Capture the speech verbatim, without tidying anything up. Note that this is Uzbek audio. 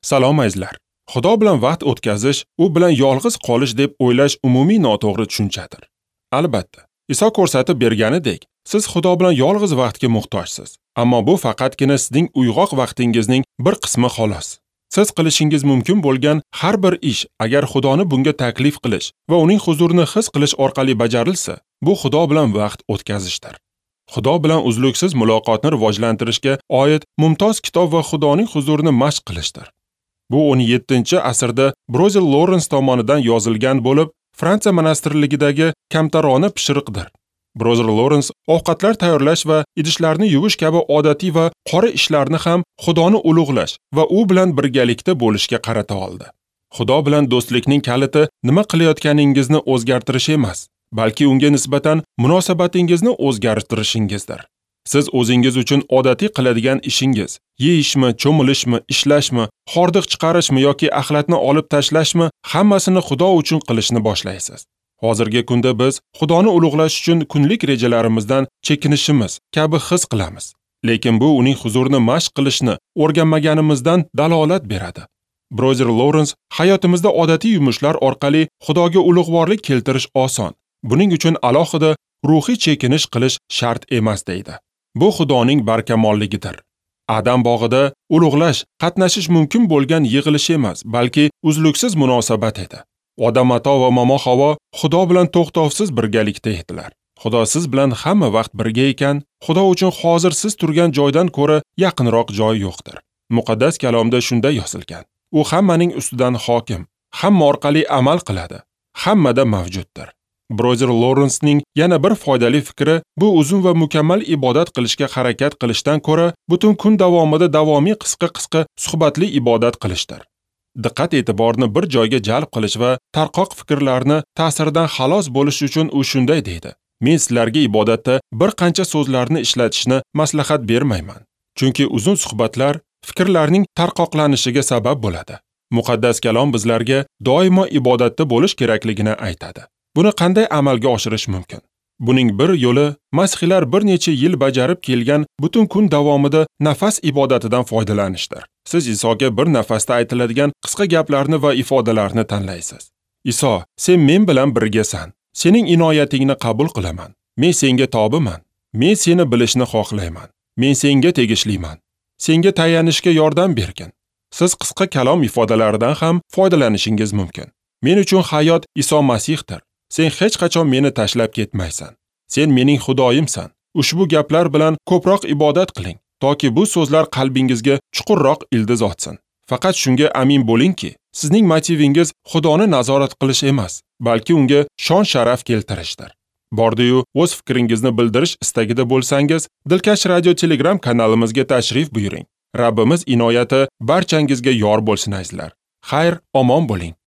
Salom azizlar. Xudo bilan vaqt o'tkazish, u bilan yolg'iz qolish deb o'ylash umumiy noto'g'ri tushunchadir. Albatta, Iso ko'rsatib berganidek, siz Xudo bilan yolg'iz vaqtga muhtojsiz. Ammo bu faqatgina sizning uyg'oq vaqtingizning bir qismi xolos. Siz qilishingiz mumkin bo'lgan har bir ish, agar Xudoni bunga taklif qilish va uning huzurini his qilish orqali bajarilsa, bu Xudo bilan vaqt o'tkazishdir. Xudo bilan uzluksiz muloqotni rivojlantirishga oid mumtoz kitob va Xudoning huzurini mashq qilishdir. Bu o'n yettinchi asrda Brozer Lorens tomonidan yozilgan bo'lib, Fransiya monastirligidagi kamtarona pishiriqdir. Brozer Lorens ovqatlar tayyorlash va idishlarni yuvish kabi odatiy va qora ishlarni ham Xudoni ulug'lash va u bilan birgalikda bo'lishga qarata oldi. Xudo bilan do'stlikning kaliti nima qilayotganingizni o'zgartirish emas, balki unga nisbatan munosabatingizni o'zgartirishingizdir. Siz o'zingiz uchun odatiy qiladigan ishingiz, yeyishmi, cho'milishmi, ishlashmi, hordiq chiqarishmi yoki axlatni olib tashlashmi, hammasini Xudo uchun qilishni boshlaysiz. Hozirgi kunda biz Xudoni ulug'lash uchun kunlik rejalarimizdan chekinishimiz kabi his qilamiz. Lekin bu uning huzurini mashq qilishni o'rganmaganimizdan dalolat beradi. Brozer Lorens hayotimizda odatiy yumushlar orqali Xudoga ulug'vorlik keltirish oson. Buning uchun alohida ruhiy chekinish qilish shart emas deydi. Bu Xudoning barkamolligidir. Adam bog'ida ulug'lash, qatnashish mumkin bo'lgan yig'ilish emas, balki uzluksiz munosabat edi. Odam ato va momo Havo Xudo bilan to'xtovsiz birgalikda edilar. Xudo siz bilan hamma vaqt birga ekan, Xudo uchun hozir siz turgan joydan ko'ra yaqinroq joy yo'qdir. Muqaddas kalomda shunday yozilgan. U hammaning ustidan hokim, hamma orqali amal qiladi, hammada mavjuddir. Brozer Lorensning yana bir foydali fikri bu uzun va mukammal ibodat qilishga harakat qilishdan ko'ra butun kun davomida davomiy qisqa-qisqa suhbatli ibodat qilishdir. Diqqat e'tiborni bir joyga jalb qilish va tarqoq fikrlarni ta'siridan xalos bo'lish uchun u shunday deydi. Men sizlarga ibodatda bir qancha so'zlarni ishlatishni maslahat bermayman. Chunki uzun suhbatlar fikrlarning tarqoqlanishiga sabab bo'ladi. Muqaddas kalom bizlarga doimo ibodatda bo'lish kerakligini aytadi. Buni qanday amalga oshirish mumkin? Buning bir yo'li masihlar bir necha yil bajarib kelgan butun kun davomida nafas ibodatidan foydalanishdir. Siz Isoga bir nafasda aytiladigan qisqa gaplarni va ifodalarni tanlaysiz. Iso, sen men bilan birgasan. Sening inoyatingni qabul qilaman. Men senga tobiman. Men seni bilishni xohlayman. Men senga tegishliman. Senga tayanishga yordam bergin. Siz qisqa kalom ifodalaridan ham foydalanishingiz mumkin. Men uchun hayot Iso Masihdir. Sen hech qachon meni tashlab ketmaysan. Sen mening Xudoyimsan. Ushbu gaplar bilan ko'proq ibodat qiling, toki bu so'zlar qalbingizga chuqurroq ildiz otsin. Faqat shunga amin bo'lingki, sizning motivingiz Xudoni nazorat qilish emas, balki unga shon-sharaf keltirishdir. Bordi-yu o'z fikringizni bildirish istagida bo'lsangiz, Dilkash radio Telegram kanalimizga tashrif buyuring. Rabbimiz inoyati barchangizga yor bo'lsin azizlar. Xayr, omon bo'ling.